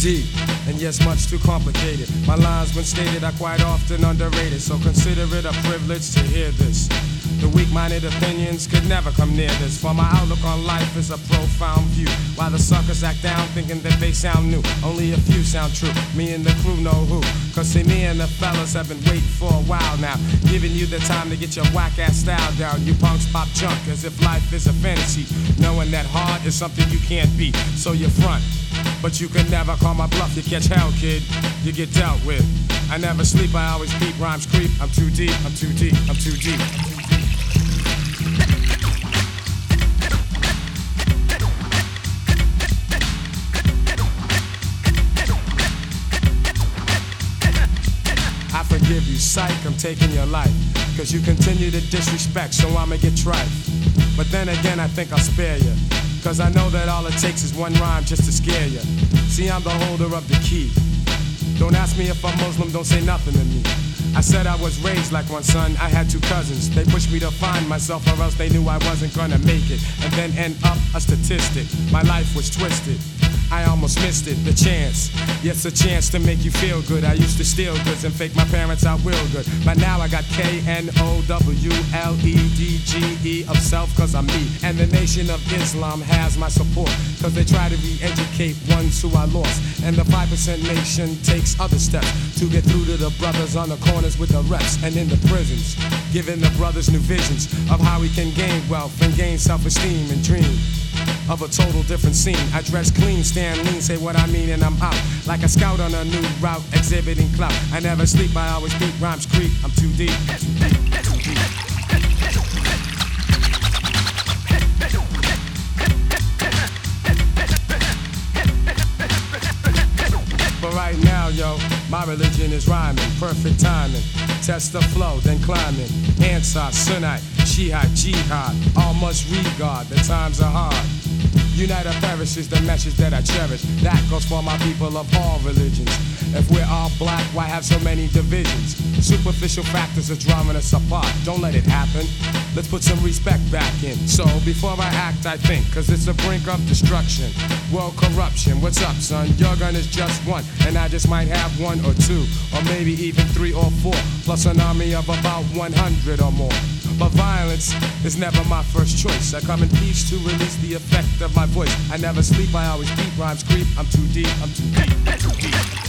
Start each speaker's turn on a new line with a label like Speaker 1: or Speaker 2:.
Speaker 1: deep, and yes, much too complicated. My lines, when stated, are quite often underrated, so consider it a privilege to hear this. The weak-minded opinions could never come near this, for my outlook on life is a profound view. While the suckers act down thinking that they sound new, only a few sound true. Me and the crew know who, cause see, me and the fellas have been waiting for a while now, giving you the time to get your whack-ass style down. You punks pop junk as if life is a fantasy, knowing that hard is something you can't beat. So you front, but you can never call my bluff. You catch hell, kid, you get dealt with. I never sleep, I always peep, rhymes creep. I'm too deep, I'm too deep, I'm too deep. I forgive you, psych, I'm taking your life, cause you continue to disrespect, so I'ma get trife. But then again, I think I'll spare you, cause I know that all it takes is one rhyme just to scare you. See, I'm the holder of the key. Don't ask me if I'm Muslim, don't say nothing to me. I said I was raised like one son, I had two cousins. They pushed me to find myself, or else they knew I wasn't gonna make it, and then end up a statistic. My life was twisted, I almost missed it, the chance. Yes, a chance to make you feel good. I used to steal goods and fake my parents out real good, but now I got KNOWLEDGE of self, cause I'm me. And the Nation of Islam has my support, cause they try to re-educate ones who I lost. And the 5% nation takes other steps to get through to the brothers on the corners with the reps and in the prisons, giving the brothers new visions of how we can gain wealth and gain self-esteem and dream of a total different scene. I dress clean, stand lean, say what I mean, and I'm out like a scout on a new route, exhibiting clout. I never sleep, I always beat, rhymes creep. I'm too deep, too deep, too deep. But right now, yo, my religion is rhyming, perfect timing. Test the flow, then climbing. Ansar, Sunnite, Shihad, Jihad, all must regard, the times are hard. Unite or perish is the message that I cherish. That goes for my people of all religions. If we're all black, why have so many divisions? Superficial factors are driving us apart. Don't let it happen. Let's put some respect back in. So before I act, I think, cause it's the brink of destruction. World corruption, what's up, son? Your gun is just one, and I just might have one or two, or maybe even 3 or 4, plus an army of about 100 or more. But violence is never my first choice. I come in peace to release the effect of my voice. I never sleep, I always beat, rhymes creep. I'm too deep, I'm too deep, I'm too deep.